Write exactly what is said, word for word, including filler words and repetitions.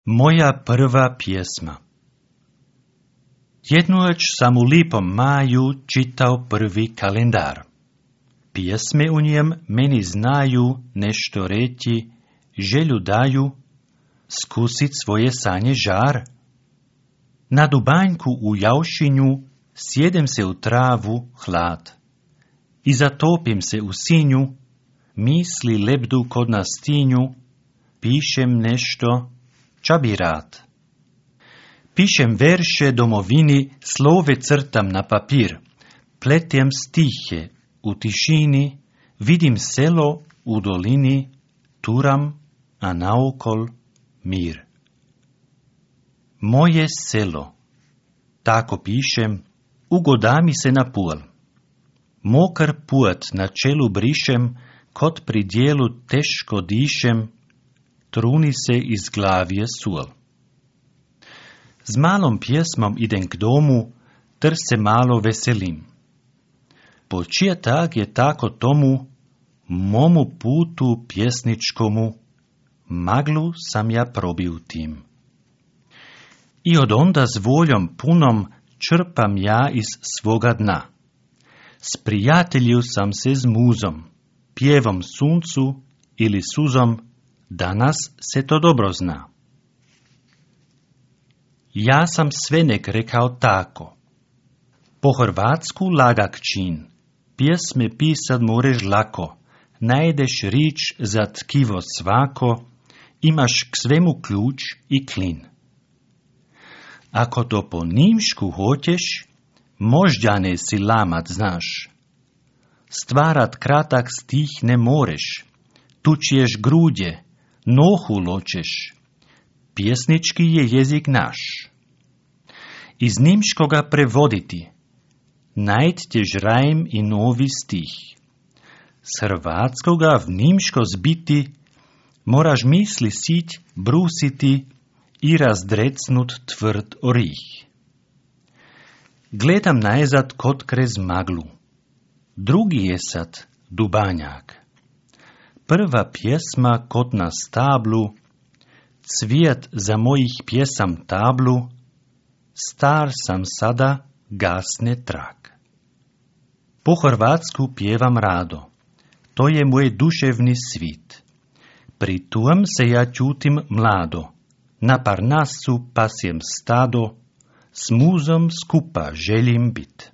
Moja prva pjesma. Jednoć sam u lipom maju čitao prvi kalendar. Pjesme u njem meni znaju nešto reći, želju daju, skusit svoje sanje žar. Na dubanjku u jaušinju sjedem se u travu hlad i zatopim se u sinju, misli lebdu kod na stinju, pišem nešto ča bi rad. Pišem verše domovini, slove crtam na papir, pletem stihe u tišini, vidim selo u dolini, turam, a naokol mir. Moje selo, tako pišem, ugoda mi se na pul. Mokar put na čelu brišem, kod pri dijelu teško dišem, truni se iz glavije sul. S malom pjesmom idem k domu, ter se malo veselim. Po čija tak je tako tomu, momu putu pjesničkomu, maglu sam ja probio tim. I od onda s voljom punom črpam ja iz svoga dna. Sprijatelju sam se s muzom, pjevom suncu ili suzom, danas se to dobro zna. Ja sam sve nek rekao tako. Po hrvatsku lagak čin, pjesme pisat moreš lako, najdeš rič za tkivo svako, imaš k svemu ključ i klin. Ako to po nimšku hoćeš, možda ne si lamat znaš. Stvarat kratak stih ne moreš, tučiješ grudje, nohu ločeš, pjesnički je jezik naš. Iz nimškoga prevoditi, najd ćeš rajm i novi stih. S hrvatskoga v nimško zbiti, moraš misli sić brusiti i razdrecnut tvrd orih. Gledam najzad kod krez maglu, drugi je sad dubanjak. Prva pjesma kod na stablu, cvijet za mojih pjesam tablu, star sam sada, gasne trak. Po hrvatsku pjevam rado, to je moj duševni svit. Pri tujem se ja čutim mlado, na Parnasu pasjem stado, s muzom skupa želim bit.